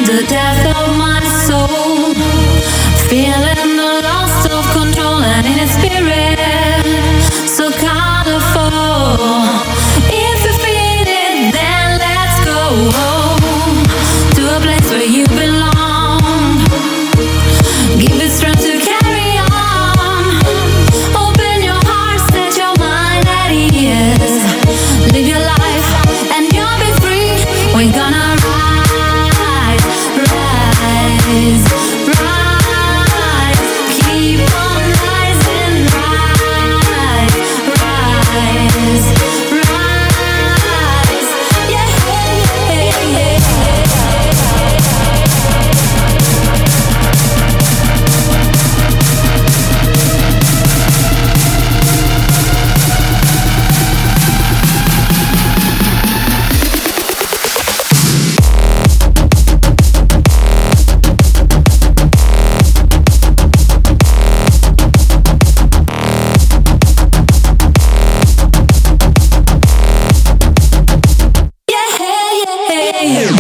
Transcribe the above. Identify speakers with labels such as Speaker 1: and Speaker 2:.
Speaker 1: the depth of my soul, feeling the loss of control and in its spirit, so colorful. If you feel it, then let's go to a place where you belong. Give it strength to carry on. Open your heart, set your mind at ease. Live your life and you'll be free. We're gonna rise, rise, rise. Keep on rising, rise, rise, rise. Yeah, yeah, yeah. Yeah, yeah, yeah.